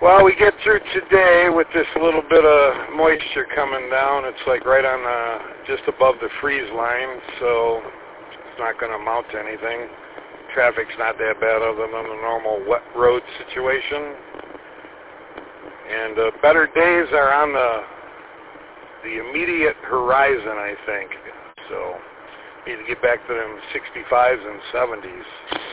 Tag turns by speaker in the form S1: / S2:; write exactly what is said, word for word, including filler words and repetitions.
S1: Well, we get through today with this little bit of moisture coming down. It's like right on the, just above the freeze line, so it's not going to amount to anything. Traffic's not that bad other than the normal wet road situation. And uh, better days are on the the immediate horizon, I think. So need to get back to them sixty-fives and seventies.